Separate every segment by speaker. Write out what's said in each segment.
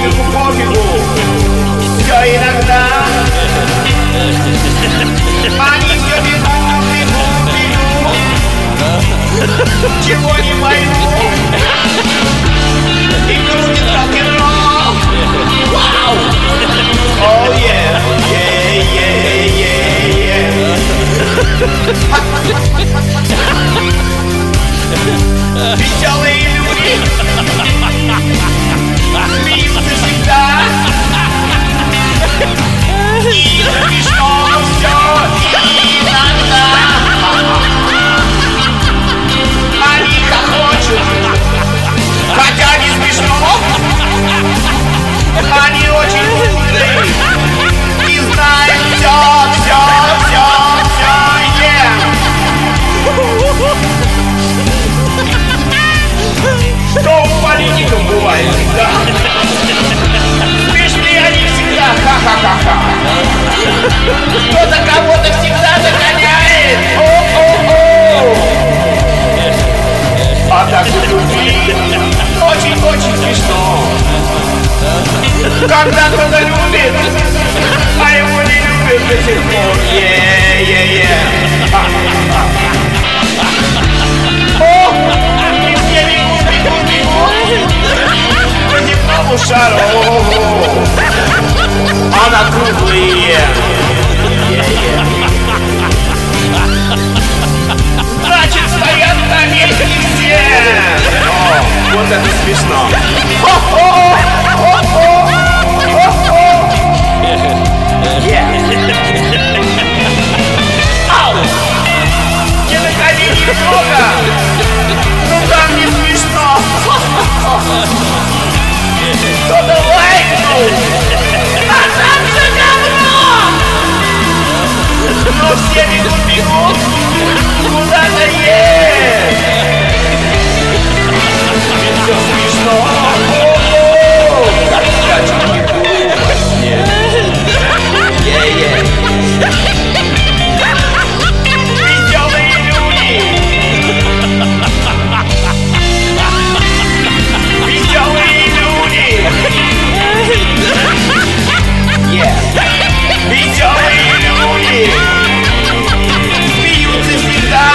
Speaker 1: пофигу. Все иногда они все бегут, бегут, бегут. Чего не пойму. И крутит рок-н-ролл. Вау! Оу, yeah, yeah, yeah, yeah, yeah. Веселые люди смеются всегда. И смешно все иногда. Они хохочут, хотя не смешно. Они очень мудрые и знают все, yeah. Что у политиков бывает всегда. Смешные они всегда, ха-ха-ха-ха. Кто-то кого-то всегда догоняет. О-о-о. А так вот любви очень-очень смешно. Когда кто-то любит, а его не любят до сих пор. Е-е-е. О, и все бегут, бегут, бегут по земному шару. Она круглые. Значит, стоят на месте все. О, вот это смешно. Ау! Не находи немного! Ну там не смешно! Кто-то лайкнул! А там же говно! Но все бегут куда-то есть! Ведь все смешно! Как скачет не буду во сне! Веселые люди! Веселые люди! Веселые люди! Смеются всегда!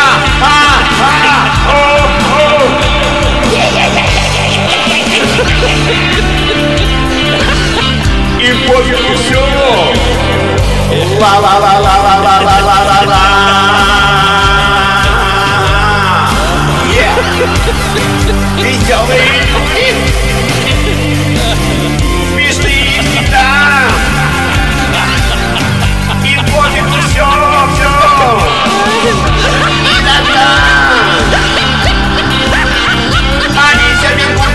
Speaker 1: И пофигу все! Ла-ла-ла-ла-ла-ла-ла-ла-ла-ла-ла. Веселые люди. Смешные всегда. И пофигу все. Иногда они все бегут.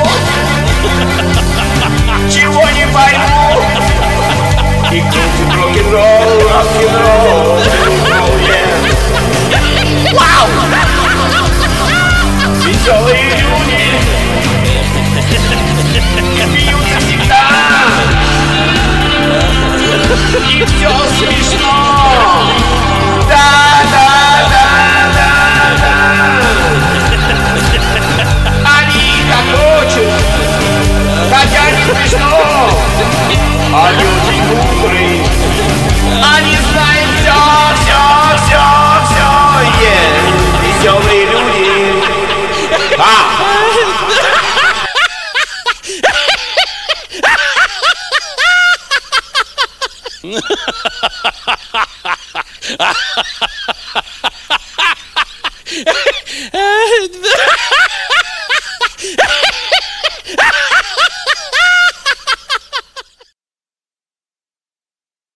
Speaker 1: Чего не пойму. И крутит рок-н-ролл, yeah. Вау! Веселые люди смеются всегда. И все смешно. Да. Они хохочут, хотя не смешно. Они очень мудрые. Они знают все, yeah. Веселые люди.